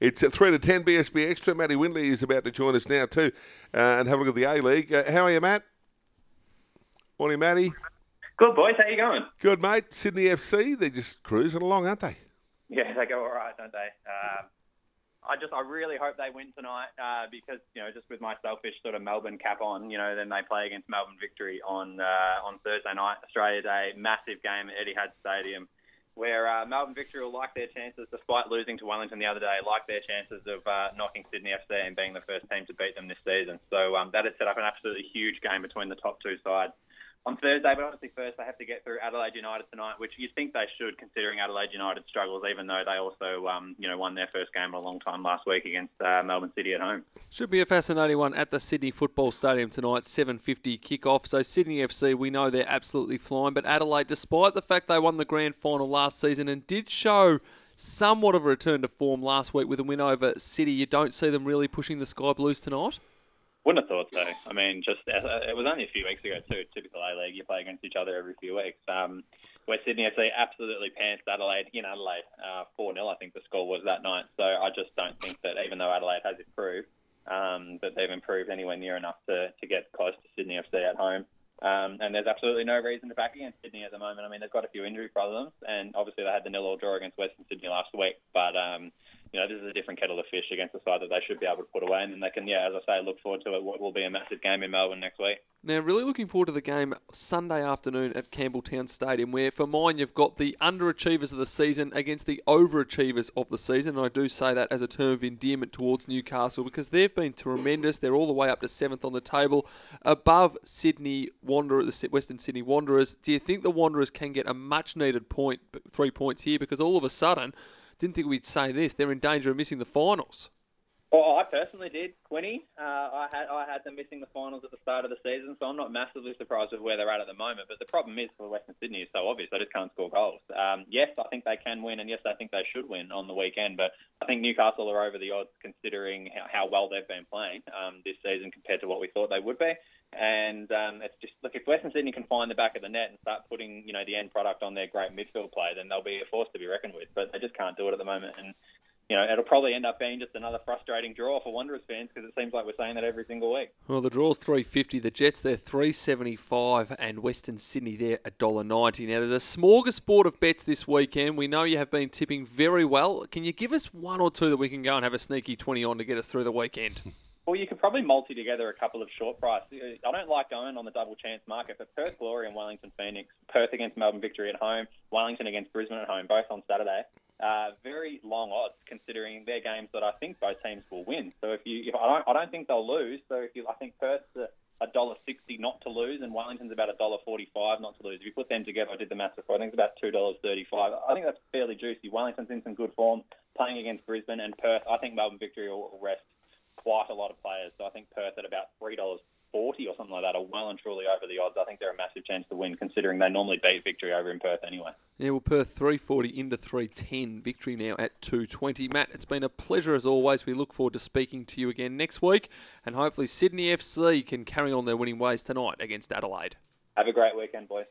It's at 3 to 10 BSB Extra. Matty Windley is about to join us now too and have a look at the A-League. How are you, Matt? Morning, Matty. Good, boys. How you going? Good, mate. Sydney FC, they're just cruising along, aren't they? Yeah, they go all right, don't they? I really hope they win tonight because, just with my selfish sort of Melbourne cap on, then they play against Melbourne Victory on Thursday night, Australia Day. Massive game at Etihad Stadium where Melbourne Victory will like their chances, despite losing to Wellington the other day, like their chances of knocking Sydney FC and being the first team to beat them this season. So that has set up an absolutely huge game between the top two sides on Thursday, but obviously first they have to get through Adelaide United tonight, which you'd think they should, considering Adelaide United struggles, even though they also, won their first game in a long time last week against Melbourne City at home. Should be a fascinating one at the Sydney Football Stadium tonight, 7:50 kick-off. So Sydney FC, we know they're absolutely flying, but Adelaide, despite the fact they won the grand final last season and did show somewhat of a return to form last week with a win over City, you don't see them really pushing the Sky Blues tonight? Wouldn't have thought so. I mean, it was only a few weeks ago too. Typical A-League, you play against each other every few weeks. Where Sydney FC absolutely pants Adelaide in Adelaide, 4-0 I think the score was that night. So I just don't think that even though Adelaide has improved, that they've improved anywhere near enough to get close to Sydney FC at home. And there's absolutely no reason to back against Sydney at the moment. I mean, they've got a few injury problems, and obviously they had the 0-0 draw against Western Sydney last week. But this is a different kettle of fish against a side that they should be able to put away, and then they can, as I say, look forward to what will be a massive game in Melbourne next week. Now, really looking forward to the game Sunday afternoon at Campbelltown Stadium, where for mine you've got the underachievers of the season against the overachievers of the season, and I do say that as a term of endearment towards Newcastle because they've been tremendous. They're all the way up to 7th on the table, above Sydney Wanderers, the Western Sydney Wanderers. Do you think the Wanderers can get a much-needed 3 points here? Because all of a sudden, didn't think we'd say this, they're in danger of missing the finals. Well, I personally did, Quinny. I had them missing the finals at the start of the season, so I'm not massively surprised with where they're at the moment. But the problem is for Western Sydney is so obvious. They just can't score goals. Yes, I think they can win, and yes, I think they should win on the weekend. But I think Newcastle are over the odds considering how well they've been playing this season compared to what we thought they would be. And it's just, look, if Western Sydney can find the back of the net and start putting, the end product on their great midfield play, then they'll be a force to be reckoned with. But they just can't do it at the moment. And it'll probably end up being just another frustrating draw for Wanderers fans because it seems like we're saying that every single week. Well, the draw's $3.50. The Jets, they're $3.75 and Western Sydney, they're $1.90. Now, there's a smorgasbord of bets this weekend. We know you have been tipping very well. Can you give us one or two that we can go and have a sneaky 20 on to get us through the weekend? Well, you could probably multi together a couple of short price. I don't like going on the double chance market, but Perth Glory and Wellington Phoenix, Perth against Melbourne Victory at home, Wellington against Brisbane at home, both on Saturday. Very long odds considering they're games that I think both teams will win. So I don't think they'll lose. So I think Perth's $1.60 not to lose, and Wellington's about $1.45 not to lose. If you put them together, I did the maths before. I think it's about $2.35. I think that's fairly juicy. Wellington's in some good form, playing against Brisbane, and Perth. I think Melbourne Victory will rest quite a lot of players. So I think Perth at about $3.40 or something like that are well and truly over the odds. I think they're a massive chance to win, considering they normally beat Victory over in Perth anyway. Yeah, well, Perth 3.40 into 3.10. Victory now at 2.20. Matt, it's been a pleasure as always. We look forward to speaking to you again next week, and hopefully Sydney FC can carry on their winning ways tonight against Adelaide. Have a great weekend, boys.